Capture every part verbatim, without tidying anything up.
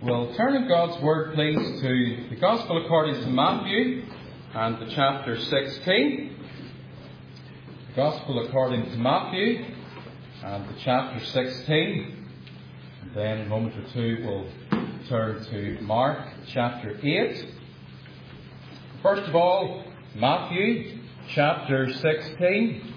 We'll turn in God's Word, please, to the Gospel according to Matthew and the chapter sixteen. The Gospel according to Matthew and the chapter sixteen. And then in a moment or two we'll turn to Mark chapter eight. First of all, Matthew chapter sixteen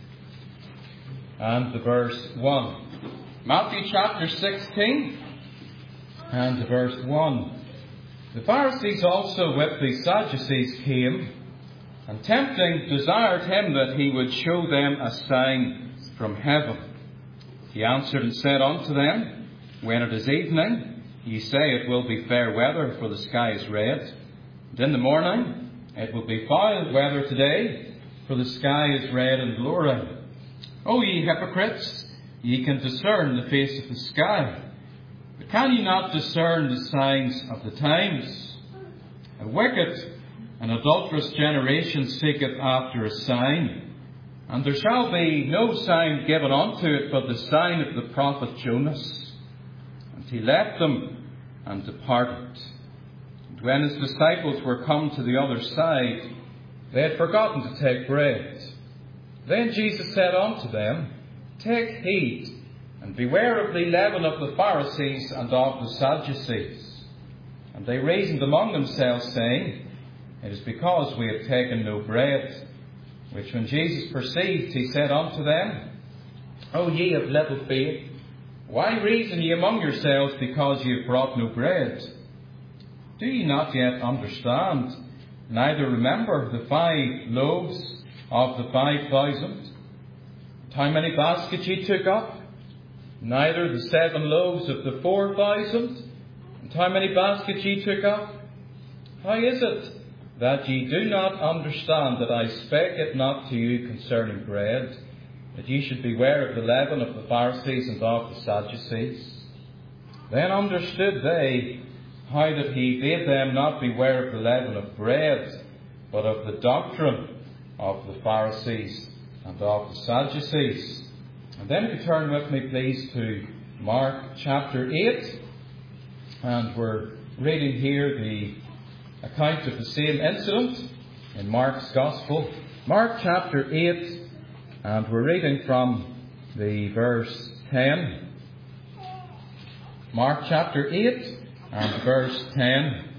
and the verse one. Matthew chapter sixteen and the verse one. The Pharisees also with the Sadducees came, and tempting desired him that he would show them a sign from heaven. He answered and said unto them, When it is evening, ye say it will be fair weather, for the sky is red. And in the morning, it will be foul weather today, for the sky is red and lowering. O ye hypocrites, ye can discern the face of the sky, but can ye not discern the signs of the times? A wicked and adulterous generation seeketh after a sign, and there shall be no sign given unto it but the sign of the prophet Jonas. And he left them and departed. And when his disciples were come to the other side, they had forgotten to take bread. Then Jesus said unto them, Take heed, and beware of the leaven of the Pharisees and of the Sadducees. And they reasoned among themselves, saying, It is because we have taken no bread. Which when Jesus perceived, he said unto them, O ye of little faith, why reason ye among yourselves, because ye have brought no bread? Do ye not yet understand, neither remember the five loaves of the five thousand? How many baskets ye took up? Neither the seven loaves of the four thousand? And how many baskets ye took up? How is it that ye do not understand that I spake it not to you concerning bread, that ye should beware of the leaven of the Pharisees and of the Sadducees? Then understood they how that he bade them not beware of the leaven of bread, but of the doctrine of the Pharisees and of the Sadducees. And then if you turn with me, please, to Mark chapter eight. And we're reading here the account of the same incident in Mark's Gospel. Mark chapter eight, and we're reading from the verse ten. Mark chapter eight and verse ten.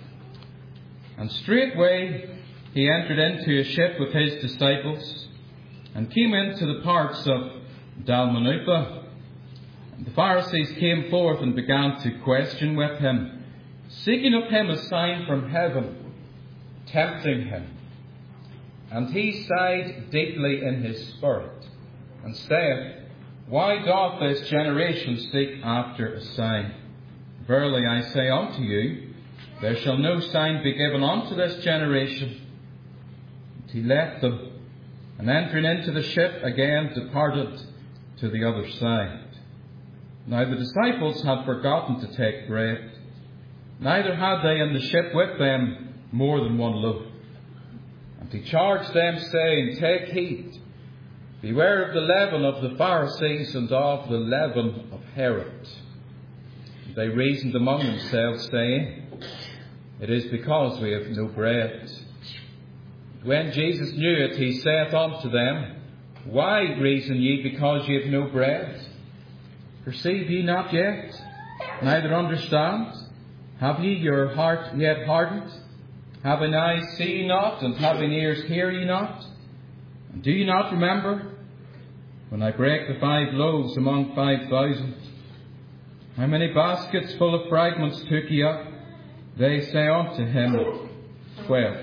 And straightway he entered into a ship with his disciples, and came into the parts of Dalmanutha. And the Pharisees came forth and began to question with him, seeking of him a sign from heaven, tempting him. And he sighed deeply in his spirit, and said, Why doth this generation seek after a sign? Verily I say unto you, there shall no sign be given unto this generation. And he left them, and entering into the ship again departed to the other side. Now the disciples had forgotten to take bread, neither had they in the ship with them more than one loaf. And he charged them, saying, Take heed, beware of the leaven of the Pharisees and of the leaven of Herod. And they reasoned among themselves, saying, It is because we have no bread. When Jesus knew it, he saith unto them, Why reason ye because ye have no bread? Perceive ye not yet, neither understand? Have ye your heart yet hardened? Having eyes see ye not, and having ears hear ye not? And do ye not remember, when I brake the five loaves among five thousand, how many baskets full of fragments took ye up? They say unto him, Twelve.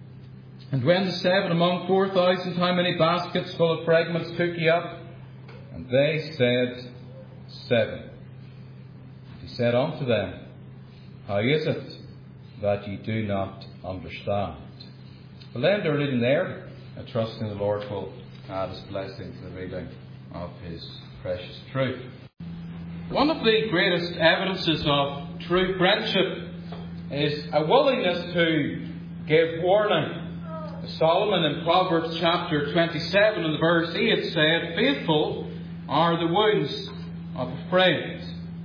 And when the seven among four thousand, how many baskets full of fragments took ye up? And they said, Seven. And he said unto them, How is it that ye do not understand? We'll end our reading there, and trusting the Lord will add his blessing to the reading of his precious truth. One of the greatest evidences of true friendship is a willingness to give warning. Solomon in Proverbs chapter twenty-seven and verse eight said, Faithful are the wounds of a friend.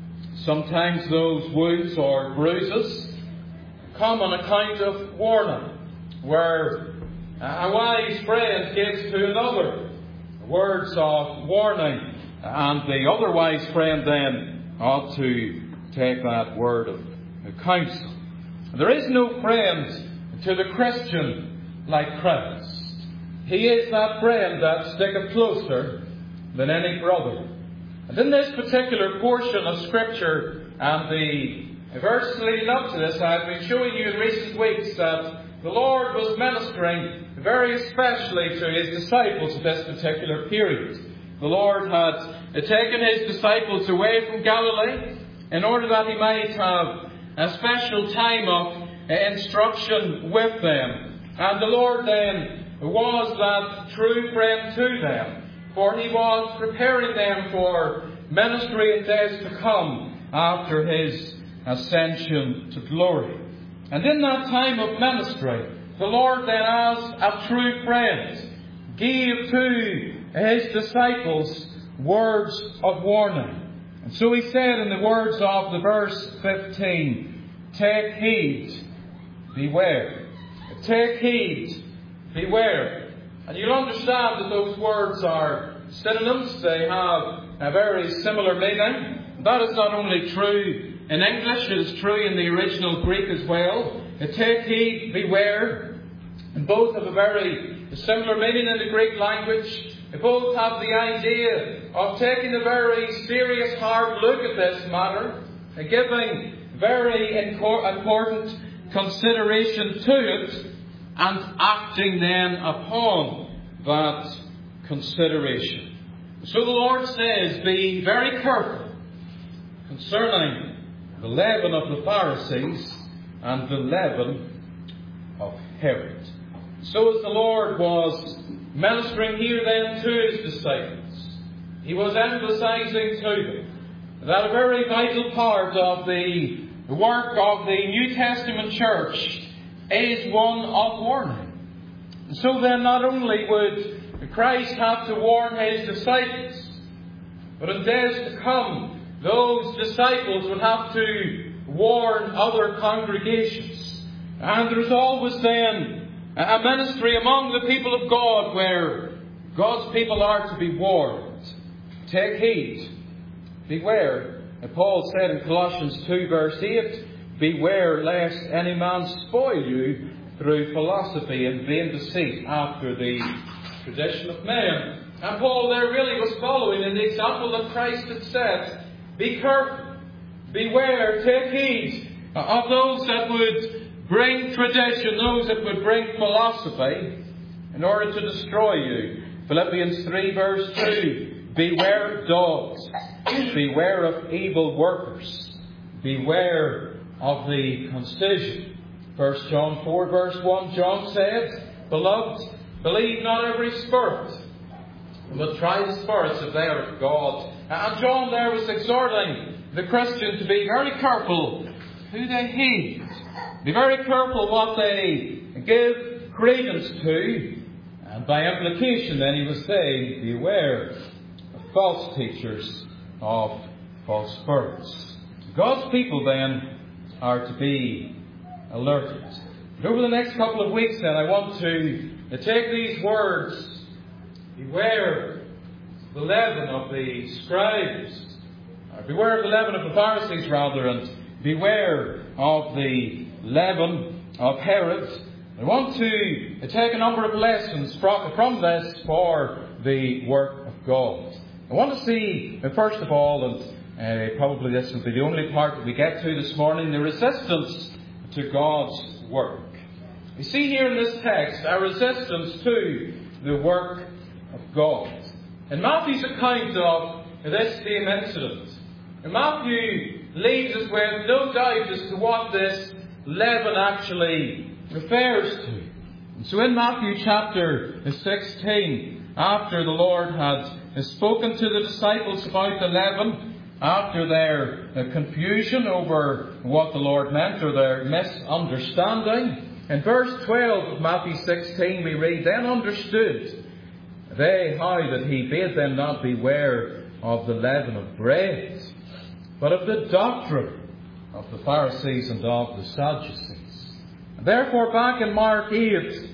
Sometimes those wounds or bruises come on account of warning, where a wise friend gives to another words of warning, and the other wise friend then ought to take that word of counsel. There is no friend to the Christian like Christ. He is that friend that sticketh closer than any brother. And in this particular portion of Scripture and the verses leading up to this, I've been showing you in recent weeks that the Lord was ministering very especially to His disciples at this particular period. The Lord had taken His disciples away from Galilee in order that He might have a special time of instruction with them. And the Lord then was that true friend to them, for He was preparing them for ministry in days to come after His ascension to glory. And in that time of ministry, the Lord then, as a true friend, gave to His disciples words of warning. And so He said in the words of the verse fifteen, "Take heed, beware." Take heed, beware. And you'll understand that those words are synonyms. They have a very similar meaning. That is not only true in English, it is true in the original Greek as well. Take heed, beware. And both have a very similar meaning in the Greek language. They both have the idea of taking a very serious, hard look at this matter, and giving very important consideration to it, and acting then upon that consideration. So the Lord says, be very careful concerning the leaven of the Pharisees and the leaven of Herod. So as the Lord was ministering here then to His disciples, He was emphasizing to them that a very vital part of the work of the New Testament church is one of warning. And so then not only would Christ have to warn His disciples, but in days to come, those disciples would have to warn other congregations. And there's always then a ministry among the people of God where God's people are to be warned. Take heed, beware. And Paul said in Colossians two verse eight, "Beware lest any man spoil you through philosophy and vain deceit after the tradition of men." And Paul there really was following in the example that Christ had set. Be careful, beware, take heed of those that would bring tradition, those that would bring philosophy in order to destroy you. Philippians three verse two, "Beware of dogs, beware of evil workers, beware of the concision." First John four verse one, John said, "Beloved, believe not every spirit, but try the spirits if they are of God." And John there was exhorting the Christian to be very careful who they heed. Be very careful what they give credence to. And by implication then he was saying, beware of false teachers, of false spirits. God's people then are to be alerted. But over the next couple of weeks then I want to take these words, beware the leaven of the scribes, or beware of the leaven of the Pharisees rather, and beware of the leaven of Herod. I want to take a number of lessons from this for the work of God. I want to see, first of all, and uh, probably this will be the only part that we get to this morning, the resistance to God's work. We see here in this text a resistance to the work of God. In Matthew's account of this same incident, Matthew leaves us with no doubt as to what this leaven actually refers to. And so in Matthew chapter sixteen, after the Lord had spoken to the disciples about the leaven, after their confusion over what the Lord meant, or their misunderstanding, in verse twelve of Matthew sixteen we read, "Then understood they how that He bade them not beware of the leaven of bread, but of the doctrine of the Pharisees and of the Sadducees. Therefore, back in Mark eight,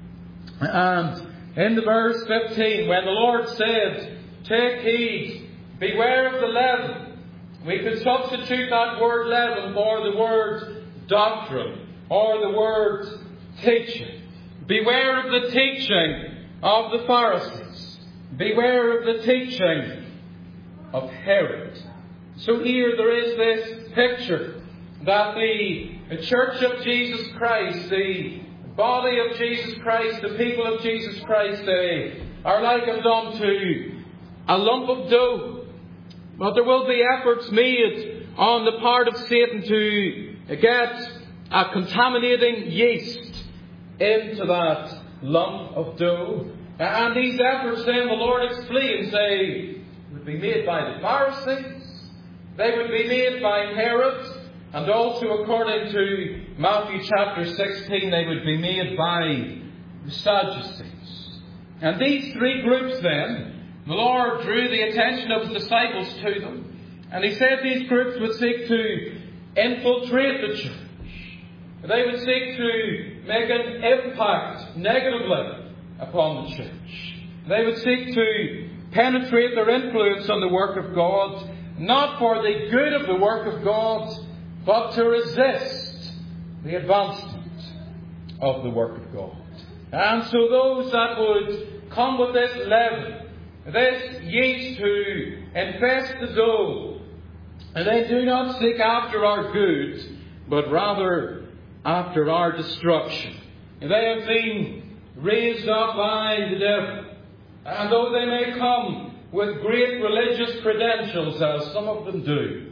and in the verse fifteen, when the Lord said, "Take heed, beware of the leaven," we could substitute that word leaven for the word doctrine, or the word teaching. Beware of the teaching of the Pharisees. Beware of the teaching of Herod. So here there is this picture that the, the Church of Jesus Christ, the body of Jesus Christ, the people of Jesus Christ, they are likened unto a lump of dough. But there will be efforts made on the part of Satan to get a contaminating yeast into that lump of dough. And these efforts, then, the Lord explains, they would be made by the Pharisees, they would be made by Herod, and also, according to Matthew chapter sixteen, they would be made by the Sadducees. And these three groups, then, the Lord drew the attention of His disciples to them. And He said these groups would seek to infiltrate the church. They would seek to make an impact negatively upon the church. They would seek to penetrate their influence on the work of God, not for the good of the work of God, but to resist the advancement of the work of God. And so those that would come with this leaven, this yeast to infest the dough, and they do not seek after our good, but rather after our destruction. And they have been raised up by the devil. And though they may come with great religious credentials, as some of them do,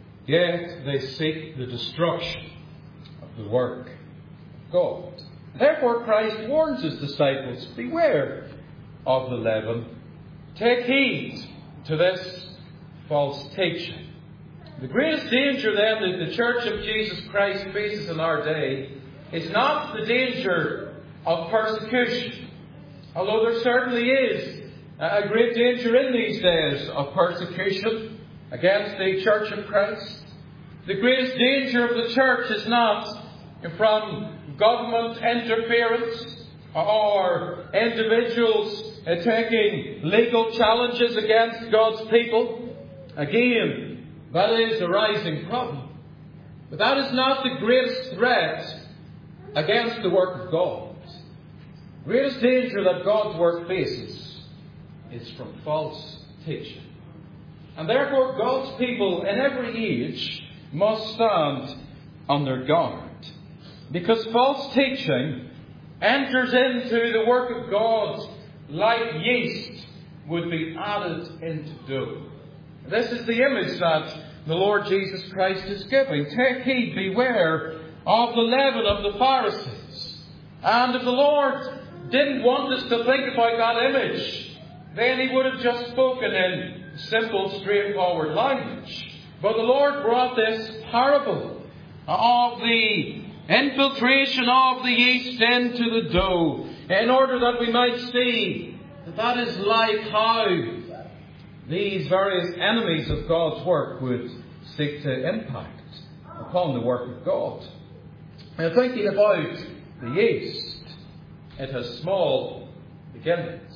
yet they seek the destruction of the work of God. Therefore Christ warns His disciples, beware of the leaven. Take heed to this false teaching. The greatest danger then that the Church of Jesus Christ faces in our day is not the danger of persecution, although there certainly is a great danger in these days of persecution against the Church of Christ. The greatest danger of the church is not from government interference or individuals taking legal challenges against God's people. Again, that is a rising problem. But that is not the greatest threat against the work of God. The greatest danger that God's work faces is from false teaching. And therefore God's people in every age must stand on their guard. Because false teaching enters into the work of God like yeast would be added into dough. This is the image that the Lord Jesus Christ is giving. Take heed, beware of the leaven of the Pharisees. And if the Lord didn't want us to think about that image, then He would have just spoken in simple, straightforward language. But the Lord brought this parable of the infiltration of the yeast into the dough in order that we might see that that is like how these various enemies of God's work would seek to impact upon the work of God. And thinking about the yeast, it has small beginnings.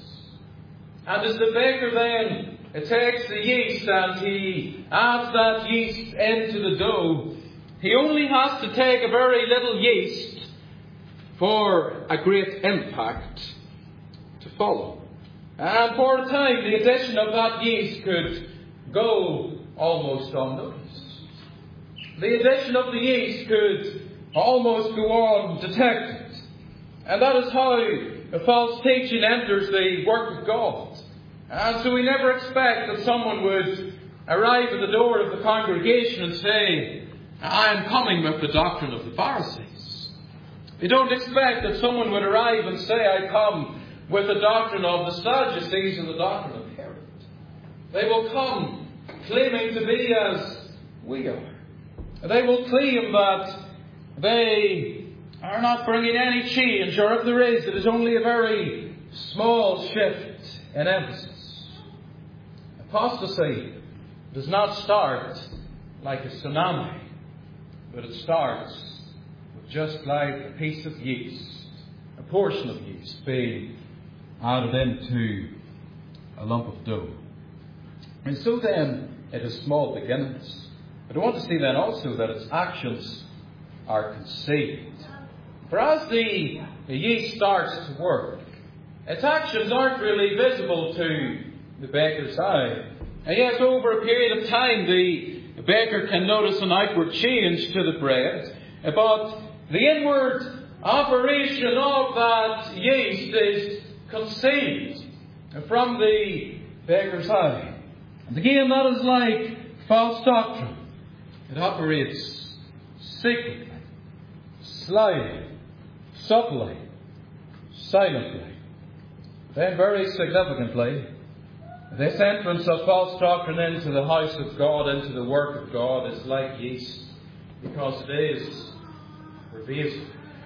And as the baker then takes the yeast and he adds that yeast into the dough, he only has to take a very little yeast for a great impact to follow. And for a time, the addition of that yeast could go almost unnoticed. The addition of the yeast could almost go undetected. And that is how the false teaching enters the work of God. And so we never expect that someone would arrive at the door of the congregation and say, I am coming with the doctrine of the Pharisees. We don't expect that someone would arrive and say, I come with the doctrine of the Sadducees and the doctrine of Herod. They will come claiming to be as we are. They will claim that they are not bringing any change, or if there is, it is only a very small shift in emphasis. Apostasy does not start like a tsunami, but it starts with just like a piece of yeast, a portion of yeast being added into a lump of dough. And so then it has small beginnings. But I want to see then also that its actions are conceived. For as the, the yeast starts to work, its actions aren't really visible to the baker's eye. And yes, over a period of time, the baker can notice an outward change to the bread, but the inward operation of that yeast is concealed from the baker's eye. And again, that is like false doctrine. It operates secretly, slyly, subtly, silently. Then very significantly, this entrance of false doctrine into the house of God, into the work of God, is like yeast, because it is pervasive.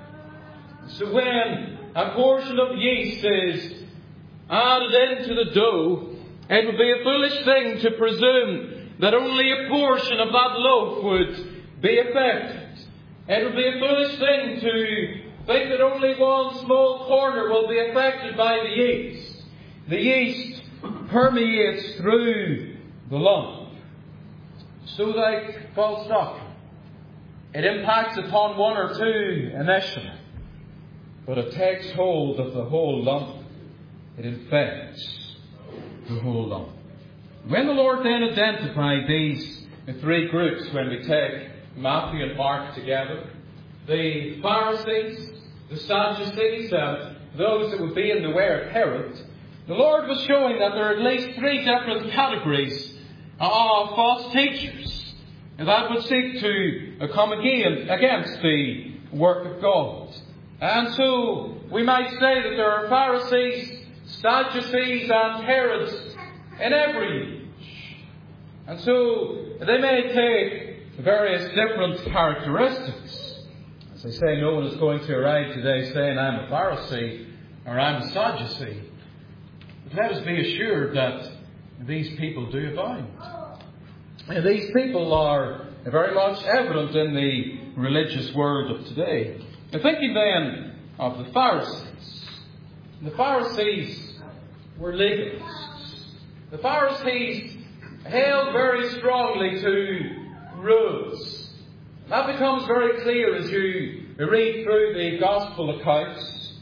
So when a portion of yeast is added into the dough, it would be a foolish thing to presume that only a portion of that loaf would be affected. It would be a foolish thing to think that only one small corner will be affected by the yeast. The yeast permeates through the lump. So like false doctrine, it impacts upon one or two initially, but it takes hold of the whole lump. It infects the whole lump. When the Lord then identified these three groups, when we take Matthew and Mark together, the Pharisees, the Sadducees, and those that would be in the way of Herod, the Lord was showing that there are at least three different categories of false teachers that would seek to come again against the work of God. And so we might say that there are Pharisees, Sadducees, and Herods in every age. And so they may take various different characteristics. As I say, no one is going to arrive today saying, I'm a Pharisee or I'm a Sadducee. But let us be assured that these people do abound. And these people are very much evident in the religious world of today. Now, thinking then of the Pharisees. The Pharisees were legalists. The Pharisees held very strongly to rules. That becomes very clear as you read through the Gospel accounts.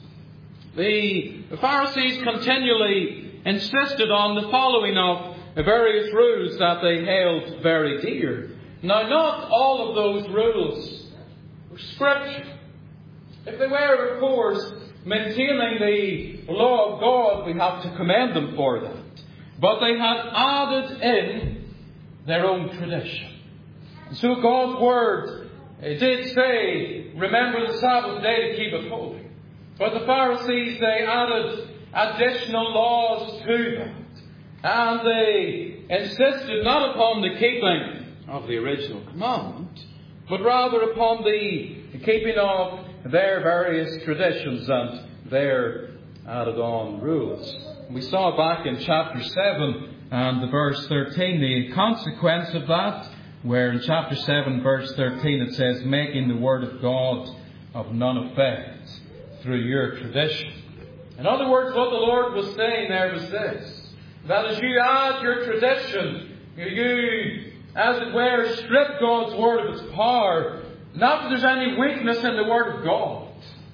The, the Pharisees continually insisted on the following of various rules that they held very dear. Now, not all of those rules were Scripture. If they were, of course, maintaining the law of God, we have to commend them for that. But they had added in their own tradition. And so God's Word did say, remember the Sabbath day to keep it holy. But the Pharisees, they added additional laws to that. And they insisted not upon the keeping of the original commandment, but rather upon the keeping of their various traditions and their added on rules. We saw back in chapter seven and the verse thirteen the consequence of that, where in chapter seven verse thirteen it says, making the word of God of none effect through your tradition. In other words, what the Lord was saying there was this, that as you add your tradition, you, as it were, strip God's word of its power. Not that there's any weakness in the word of God,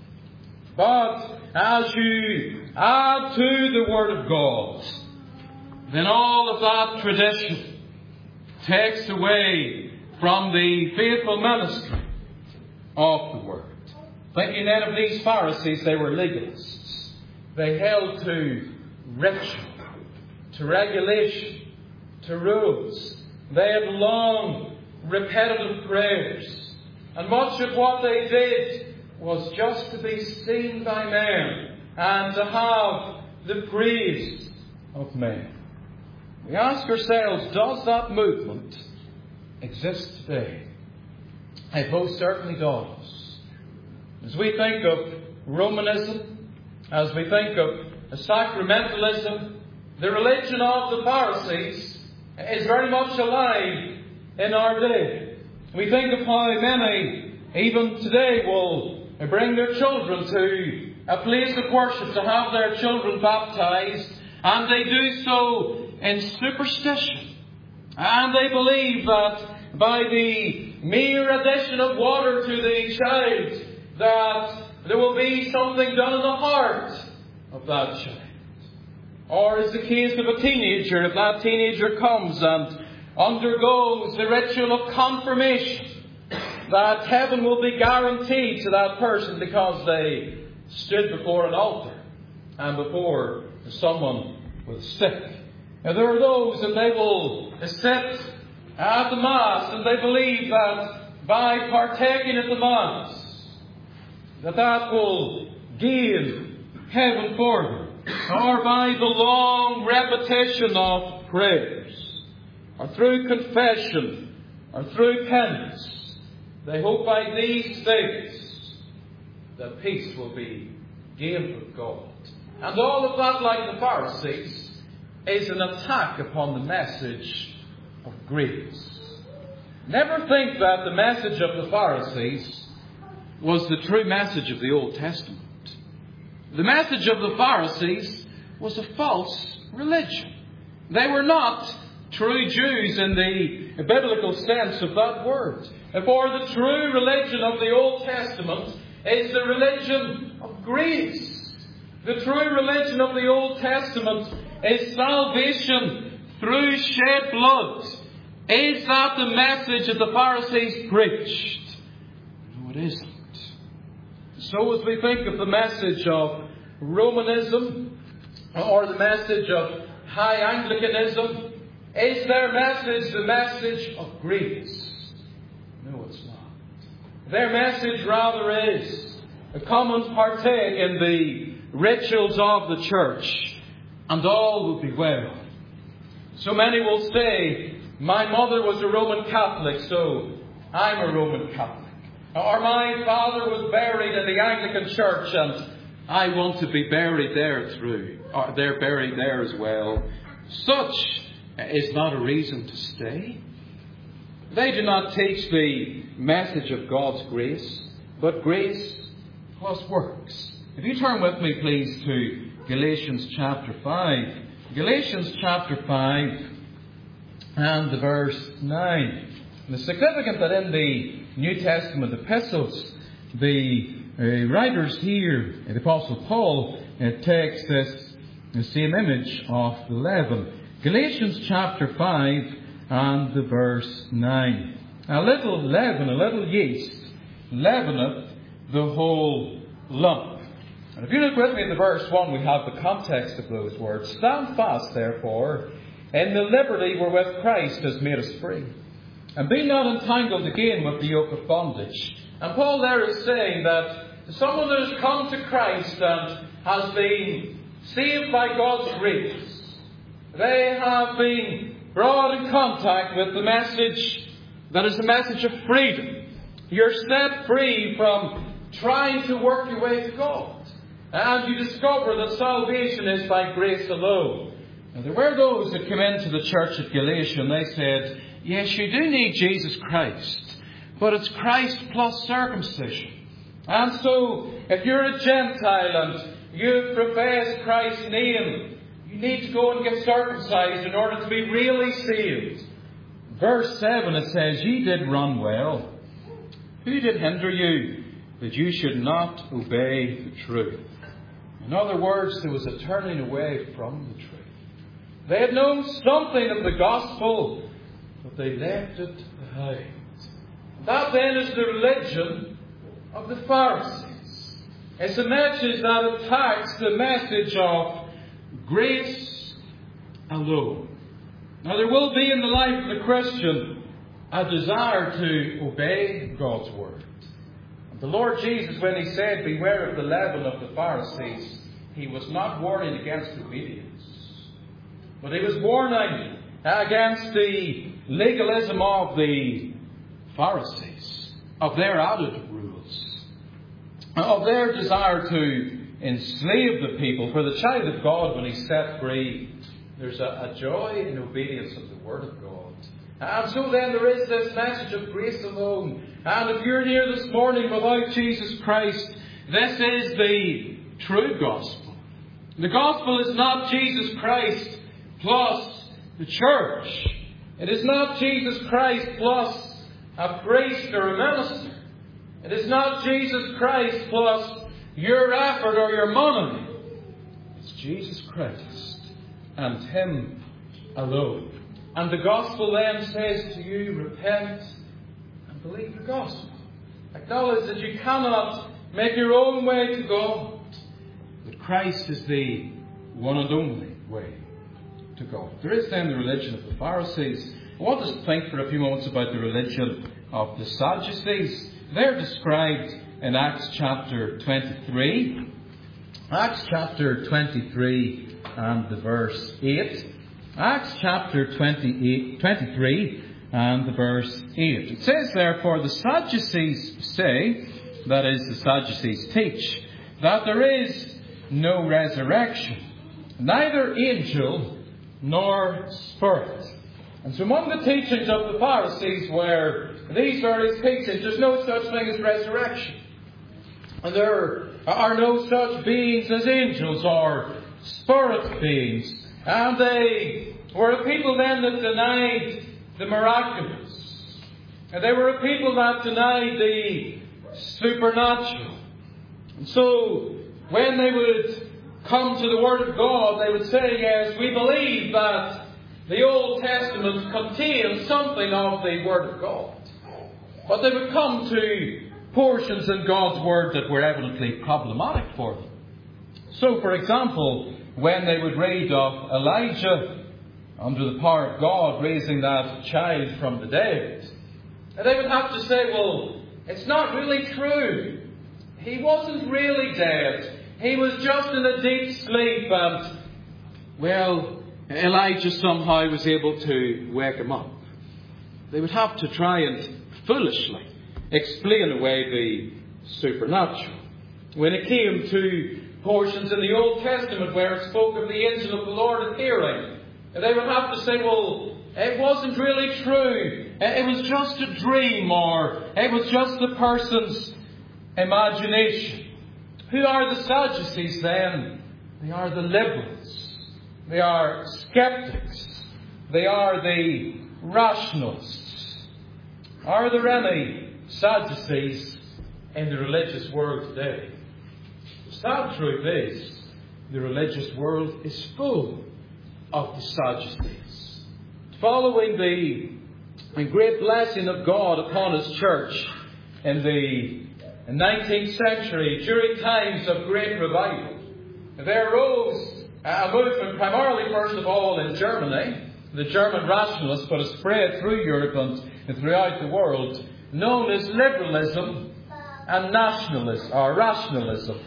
but as you add to the word of God, then all of that tradition takes away from the faithful ministry of the word. Thinking then of these Pharisees, they were legalists. They held to ritual, to regulation, to rules. They had long, repetitive prayers. And much of what they did was just to be seen by men and to have the praise of men. We ask ourselves, does that movement exist today? It most certainly does. As we think of Romanism, as we think of sacramentalism, the religion of the Pharisees is very much alive in our day. We think of how many, even today, will bring their children to a place of worship to have their children baptized, and they do so in superstition. And they believe that by the mere addition of water to the child, that there will be something done in the heart of that child. Or is the case of a teenager, if that teenager comes and undergoes the ritual of confirmation, that heaven will be guaranteed to that person because they stood before an altar and before someone with a stick. Now, there are those that they will sit at the Mass and they believe that by partaking at the Mass, that that will gain heaven for them. Or by the long repetition of prayers, or through confession, or through penance, they hope by these things that peace will be gained with God. And all of that, like the Pharisees, is an attack upon the message of grace. Never think that the message of the Pharisees was the true message of the Old Testament. The message of the Pharisees was a false religion. They were not true Jews in the biblical sense of that word. For the true religion of the Old Testament is the religion of grace. The true religion of the Old Testament is salvation through shed blood. Is that the message that the Pharisees preached? No, it isn't. So as we think of the message of Romanism or the message of High Anglicanism, is their message the message of grace? No, it's not. Their message rather is, come and partake in the rituals of the church and all will be well. So many will say, my mother was a Roman Catholic, so I'm a Roman Catholic. Or my father was buried in the Anglican Church and I want to be buried there through. Or they're buried there as well. Such is not a reason to stay. They do not teach the message of God's grace, but grace plus works. If you turn with me, please, to Galatians chapter five. Galatians chapter five and the verse nine. And it's significant that in the New Testament epistles, the uh, writers here, the Apostle Paul, uh, takes this the same image of the leaven. Galatians chapter five and the verse nine. A little leaven, a little yeast, leaveneth the whole lump. And if you look with me at the verse one, we have the context of those words. Stand fast, therefore, in the liberty wherewith Christ has made us free. And be not entangled again with the yoke of bondage. And Paul there is saying that someone that has come to Christ and has been saved by God's grace, they have been brought in contact with the message that is the message of freedom. You're set free from trying to work your way to God. And you discover that salvation is by grace alone. Now, there were those that came into the church at Galatia and they said, yes, you do need Jesus Christ, but it's Christ plus circumcision. And so, if you're a Gentile and you profess Christ's name, you need to go and get circumcised in order to be really saved. Verse seven, it says, ye did run well. Who did hinder you that you should not obey the truth? In other words, there was a turning away from the truth. They had known something of the gospel, but they left it behind. That then is the religion of the Pharisees. It's a message that attacks the message of grace alone. Now, there will be in the life of the Christian a desire to obey God's word. And the Lord Jesus, when he said, beware of the leaven of the Pharisees, he was not warning against obedience, but he was warning against the legalism of the Pharisees, of their added rules, of their desire to enslave the people. For the child of God, when he's set free, there's a, a joy in obedience of the Word of God. And so then there is this message of grace alone. And if you're here this morning without Jesus Christ, this is the true gospel. The gospel is not Jesus Christ plus the church. It is not Jesus Christ plus a priest or a minister. It is not Jesus Christ plus your effort or your money. It's Jesus Christ and Him alone. And the gospel then says to you, repent and believe the gospel. Acknowledge that you cannot make your own way to God, but Christ is the one and only way to God. There is then the religion of the Pharisees. I want us to think for a few moments about the religion of the Sadducees. They're described in Acts chapter twenty-three. Acts chapter twenty-three and the verse eight. Acts chapter twenty-eight, twenty-three and the verse eight. It says, therefore, the Sadducees say, that is, the Sadducees teach, that there is no resurrection, neither angel nor spirit. And so among the teachings of the Pharisees were these various teachings. There's no such thing as resurrection. And there are no such beings as angels or spirit beings. And they were a people then that denied the miraculous. And they were a people that denied the supernatural. And so when they would come to the Word of God, they would say, yes, we believe that the Old Testament contains something of the Word of God. But they would come to portions in God's Word that were evidently problematic for them. So, for example, when they would read of Elijah under the power of God raising that child from the dead, they would have to say, well, it's not really true. He wasn't really dead. He was just in a deep sleep and, well, Elijah somehow was able to wake him up. They would have to try and foolishly explain away the supernatural. When it came to portions in the Old Testament where it spoke of the angel of the Lord appearing, they would have to say, well, it wasn't really true. It was just a dream, or it was just the person's imagination. Who are the Sadducees then? They are the liberals. They are skeptics. They are the rationalists. Are there any Sadducees in the religious world today? The sad truth is, the religious world is full of the Sadducees. Following the great blessing of God upon His church in the nineteenth century, during times of great revival, there arose a movement primarily, first of all, in Germany. The German rationalists, but it spread through Europe and throughout the world, known as liberalism and nationalism, or rationalism.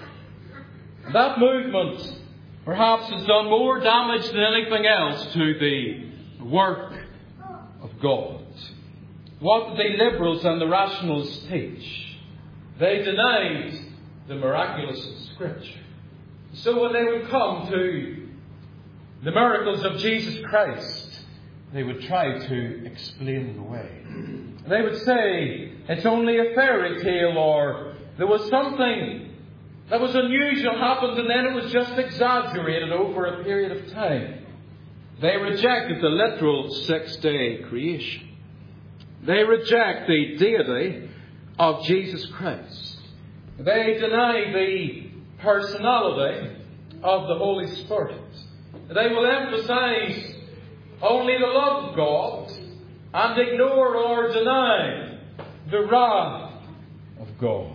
That movement perhaps has done more damage than anything else to the work of God. What did the liberals and the rationalists teach? They denied the miraculous of Scripture. So when they would come to the miracles of Jesus Christ, they would try to explain them away. They would say it's only a fairy tale, or there was something that was unusual happened and then it was just exaggerated over a period of time. They rejected the literal six-day creation. They reject the deity of Jesus Christ. They deny the personality of the Holy Spirit. They will emphasize only the love of God and ignore or deny the wrath of God.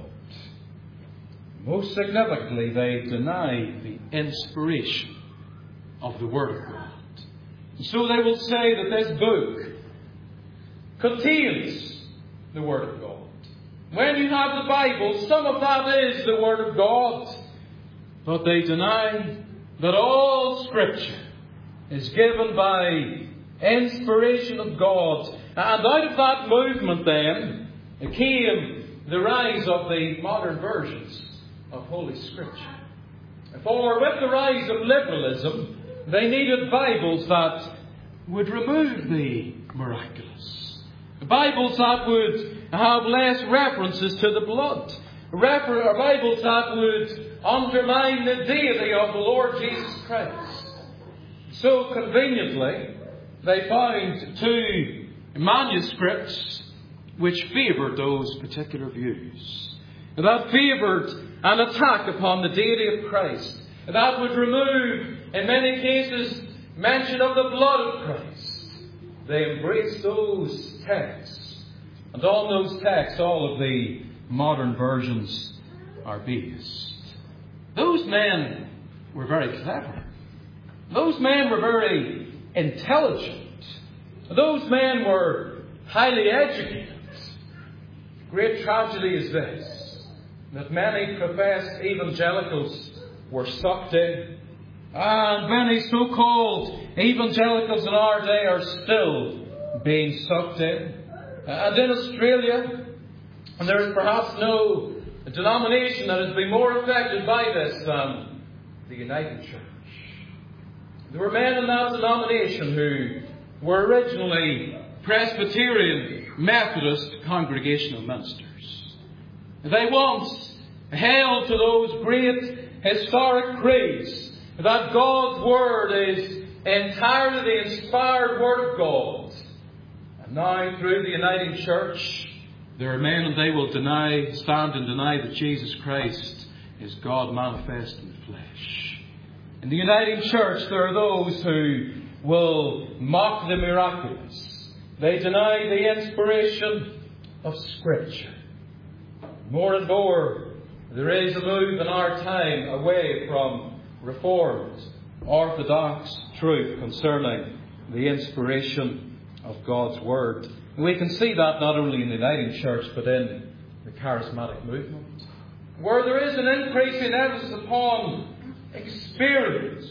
Most significantly, they deny the inspiration of the Word of God. So they will say that this book contains the Word of God. When you have the Bible, some of that is the Word of God. But they deny that all Scripture is given by inspiration of God. And out of that movement then came the rise of the modern versions of Holy Scripture. For with the rise of liberalism, they needed Bibles that would remove the miraculous. Bibles that would have less references to the blood. Refer- or Bibles that would undermine the deity of the Lord Jesus Christ. So conveniently, they found two manuscripts which favoured those particular views. That favoured an attack upon the deity of Christ. That would remove, in many cases, mention of the blood of Christ. They embraced those texts. And on those texts, all of the modern versions are based. Those men were very clever. Those men were very intelligent. Those men were highly educated. The great tragedy is this, that many professed evangelicals were sucked in, and many so-called evangelicals in our day are still being sucked in. And in Australia, and there is perhaps no denomination that has been more affected by this than the United Church. There were men in that denomination who were originally Presbyterian Methodist Congregational ministers. They once held to those great historic creeds that God's Word is entirely the inspired Word of God. And now, through the Uniting Church, there are men and they will deny, stand and deny that Jesus Christ is God manifest in the flesh. In the Uniting Church, there are those who will mock the miraculous. They deny the inspiration of Scripture. More and more, there is a move in our time away from Reformed, Orthodox truth concerning the inspiration of God's Word. And we can see that not only in the Uniting Church, but in the charismatic movement, where there is an increasing emphasis upon experience.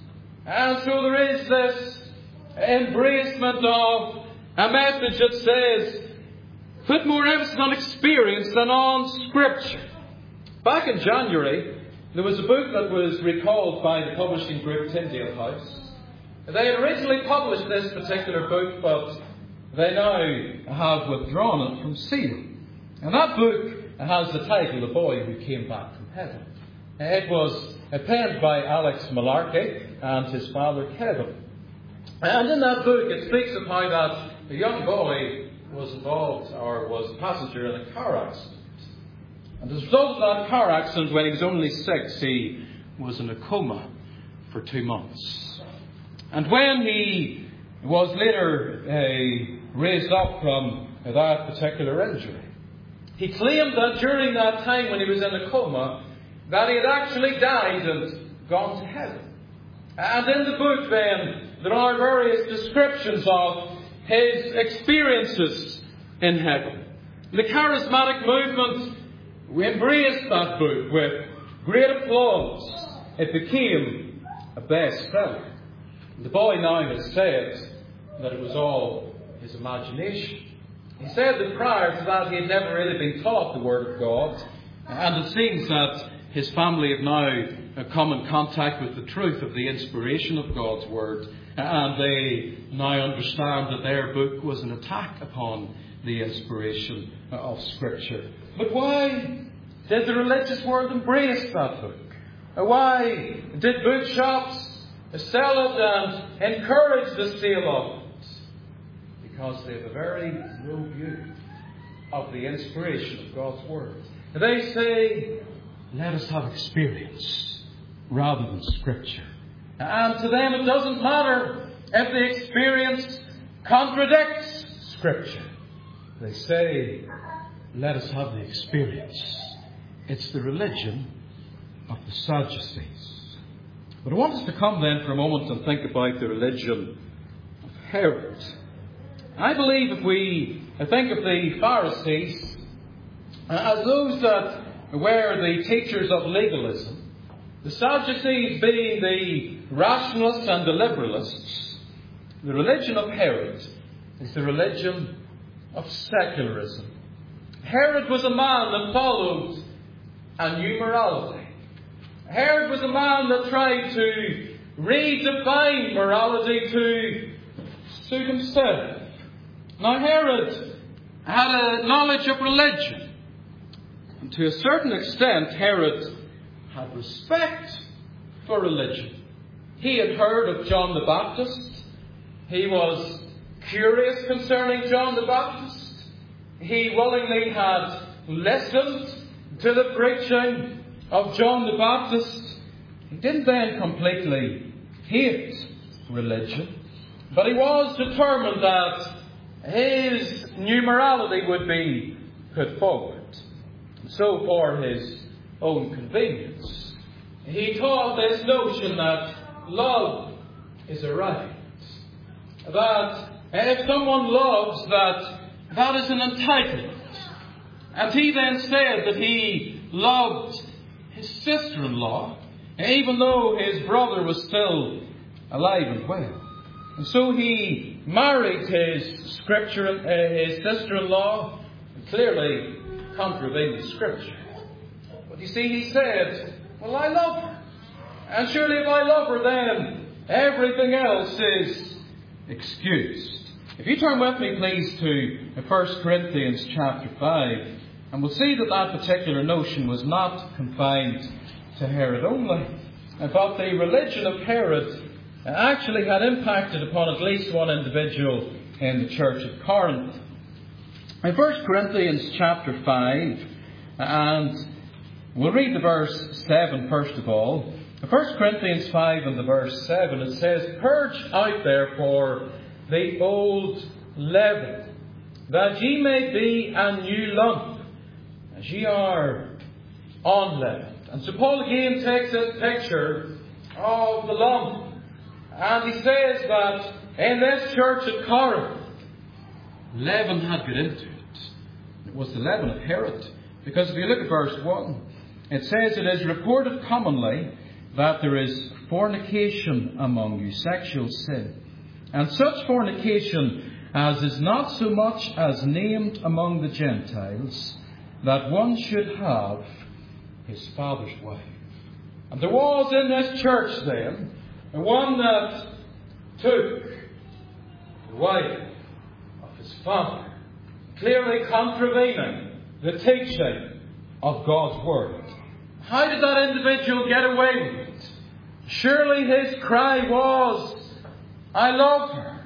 And so there is this embracement of a message that says, put more emphasis on experience than on Scripture. Back in January, there was a book that was recalled by the publishing group Tyndale House. They had originally published this particular book, but they now have withdrawn it from sale. And that book has the title, The Boy Who Came Back from Heaven. It was penned by Alex Malarkey and his father Kevin. And in that book it speaks of how that a young boy was involved or was a passenger in a car accident. And as a result of that car accident, when he was only six, he was in a coma for two months. And when he was later uh, raised up from that particular injury, he claimed that during that time when he was in a coma, that he had actually died and gone to heaven. And in the book then, there are various descriptions of his experiences in heaven. The charismatic movement, we embraced that book with great applause. It became a bestseller. The boy now has said that it was all his imagination. He said that prior to that he had never really been taught the Word of God. And it seems that his family have now come in contact with the truth of the inspiration of God's Word. And they now understand that their book was an attack upon the inspiration of Scripture. But why did the religious world embrace that book? Why did bookshops sell it and encourage the sale of it? Because they have a very low view of the inspiration of God's Word. They say, let us have experience rather than Scripture. And to them it doesn't matter if the experience contradicts Scripture. They say, let us have the experience. It's the religion of the Sadducees. But I want us to come then for a moment and think about the religion of Herod. I believe if we think of the Pharisees as those that were the teachers of legalism, the Sadducees being the rationalists and the liberalists, the religion of Herod is the religion of secularism. Herod was a man that followed a new morality. Herod was a man that tried to redefine morality to suit himself. Now Herod had a knowledge of religion. And to a certain extent, Herod had respect for religion. He had heard of John the Baptist. He was curious concerning John the Baptist. He willingly had listened to the preaching of John the Baptist. He didn't then completely hate religion, but he was determined that his new morality would be put forward. So for his own convenience, he taught this notion that love is a right. That if someone loves, that that is an entitlement. And he then said that he loved his sister-in-law, even though his brother was still alive and well. And so he married his scripture, uh, his sister-in-law, clearly contravening Scripture. But you see, he said, well, I love her. And surely if I love her, then everything else is excused. If you turn with me, please, to First Corinthians chapter five, and we'll see that that particular notion was not confined to Herod only, but the religion of Herod actually had impacted upon at least one individual in the church of Corinth. In First Corinthians chapter five, and we'll read the verse seven first of all. First Corinthians five and the verse seven, it says, "Purge out therefore the old leaven, that ye may be a new lump, as ye are unleavened." And so Paul again takes this picture of the lump, and he says that in this church at Corinth, leaven had got into it. It was the leaven of Herod. Because if you look at verse one, it says, "It is reported commonly that there is fornication among you," sexual sin, "and such fornication as is not so much as named among the Gentiles, that one should have his father's wife." And there was in this church then one that took the wife of his father, clearly contravening the teaching of God's Word. How did that individual get away with it? Surely his cry was, "I love her.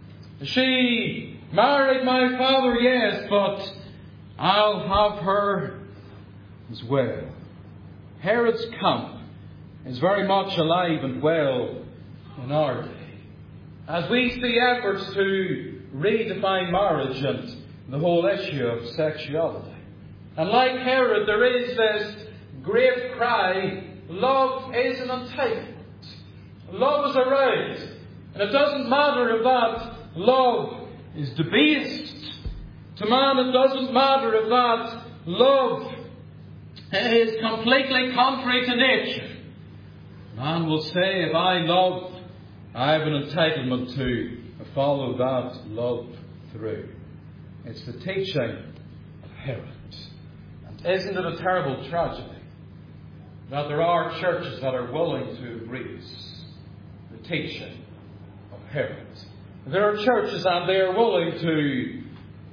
She married my father, yes, but I'll have her as well." Herod's camp is very much alive and well in our day, as we see efforts to redefine marriage and the whole issue of sexuality. And like Herod, there is this great cry, love is an entitlement. Love is a right. And it doesn't matter if that love is debased. To man, it doesn't matter if that love is completely contrary to nature. Man will say, if I love, I have an entitlement to follow that love through. It's the teaching of Herod. And isn't it a terrible tragedy that there are churches that are willing to embrace the teaching of Herod? There are churches and they are willing to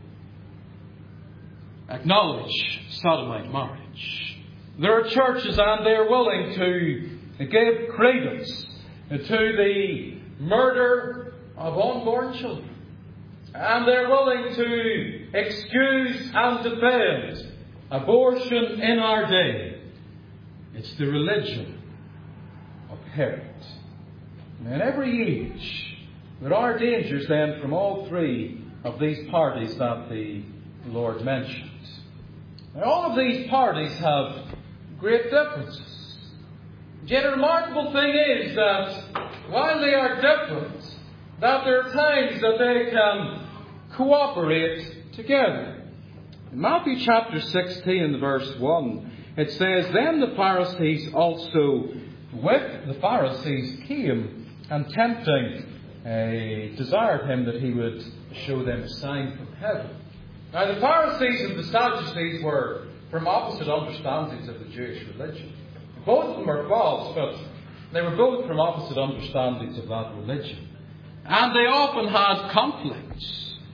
acknowledge sodomite marriage. There are churches and they are willing to give credence to the murder of unborn children. And they're willing to excuse and defend abortion in our day. It's the religion of Herod. And in every age, there are dangers then from all three of these parties that the Lord mentioned. Now, all of these parties have great differences. Yet a remarkable thing is that while they are different, that there are times that they can cooperate together. In Matthew chapter sixteen, verse one, it says, "Then the Pharisees also with the Pharisees came, and tempting uh, desired him that he would show them a sign from heaven." Now the Pharisees and the Sadducees were from opposite understandings of the Jewish religion. Both of them were false, but they were both from opposite understandings of that religion. And they often had conflicts.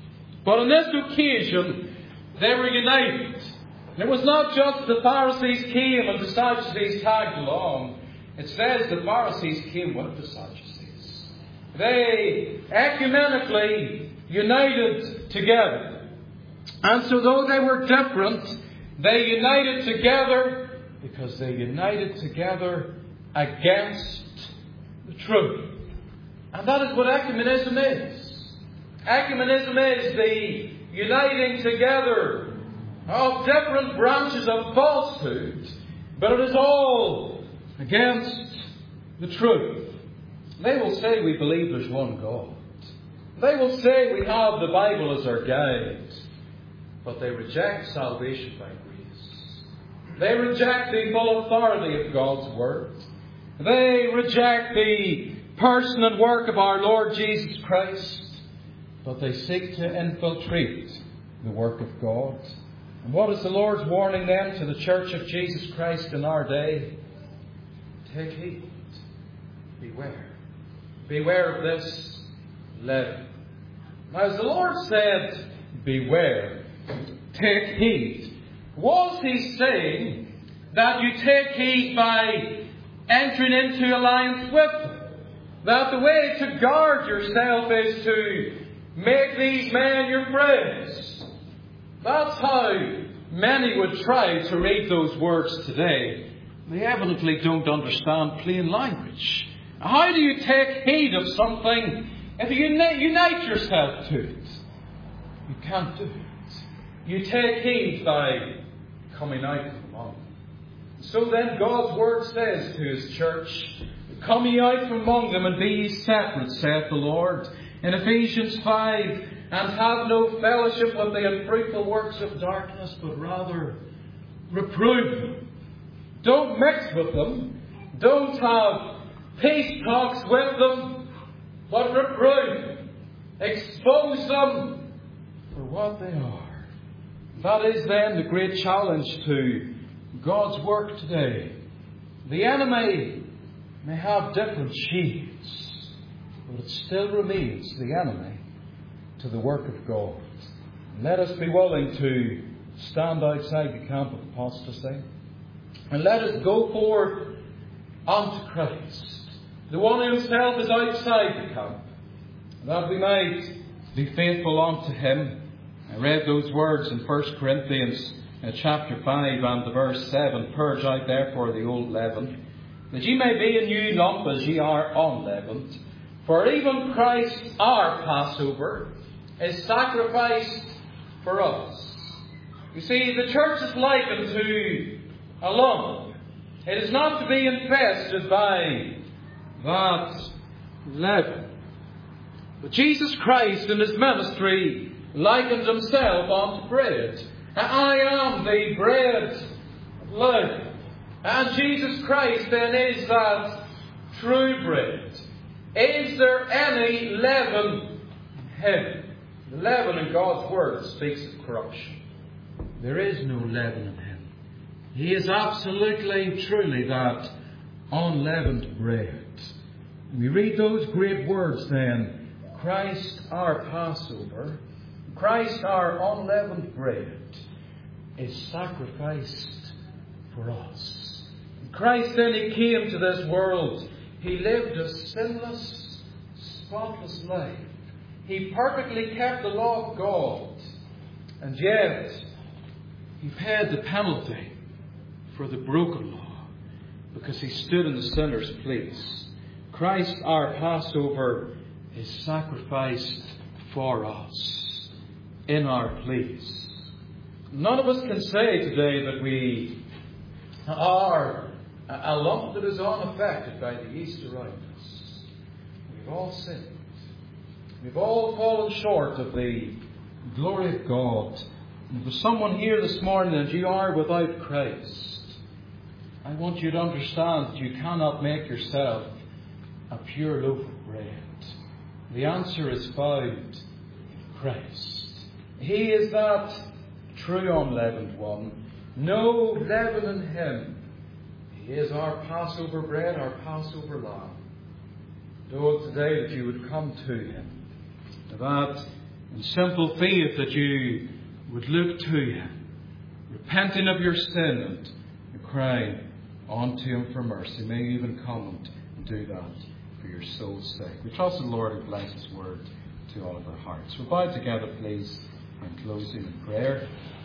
But on this occasion, they were united. It was not just the Pharisees came and the Sadducees tagged along. It says the Pharisees came with the Sadducees. They ecumenically united together. And so though they were different, they united together because they united together against the truth. And that is what ecumenism is. Ecumenism is the uniting together of different branches of falsehood, but it is all against the truth. They will say we believe there's one God. They will say we have the Bible as our guide, but they reject salvation by grace. They reject the full authority of God's Word. They reject the person and work of our Lord Jesus Christ, but they seek to infiltrate the work of God. And what is the Lord's warning then to the Church of Jesus Christ in our day? Take heed. Beware. Beware of this leaven. Now, as the Lord said, beware. Take heed. Was He saying that you take heed by entering into alliance with them? That the way to guard yourself is to make these men your friends? That's how many would try to read those words today. They evidently don't understand plain language. How do you take heed of something if you unite yourself to it? You can't do it. You take heed by coming out from among them. So then God's Word says to His church, come ye out from among them and be ye separate, saith the Lord. In Ephesians five, and have no fellowship with the unfruitful works of darkness, but rather reprove them. Don't mix with them. Don't have peace talks with them, but reprove them. Expose them for what they are. That is then the great challenge to God's work today. The enemy may have different shades, but it still remains the enemy to the work of God. Let us be willing to stand outside the camp of apostasy, and let us go forth unto Christ, the one himself is outside the camp, that we might be faithful unto Him. I read those words in First Corinthians uh, chapter five and the verse seven, purge out therefore the old leaven, that ye may be a new lump as ye are unleavened. For even Christ our Passover is sacrificed for us. You see, the church is likened to a lump. It is not to be infested by that leaven. But Jesus Christ in His ministry likened Himself unto bread. I am the bread of life. And Jesus Christ then is that true bread. Is there any leaven in Him? The leaven in God's Word speaks of corruption. There is no leaven in Him. He is absolutely, truly that unleavened bread. We read those great words then, Christ our Passover, Christ our unleavened bread, is sacrificed for us. Christ then, He came to this world. He lived a sinless, spotless life. He perfectly kept the law of God. And yet, He paid the penalty for the broken law because He stood in the sinner's place. Christ, our Passover, is sacrificed for us in our place. None of us can say today that we are a lump that is unaffected by the yeast around us. We've all sinned. We've all fallen short of the glory of God. And if there's someone here this morning and you are without Christ, I want you to understand that you cannot make yourself a pure loaf of bread. The answer is found in Christ. He is that true unleavened one. No leaven in Him. He is our Passover bread, our Passover lamb. Oh, today that you would come to Him, that in simple faith that you would look to Him, repenting of your sin and crying unto Him for mercy. May you even come and do that for your soul's sake. We trust the Lord who bless His word to all of our hearts. We'll bow together, please, in closing in prayer.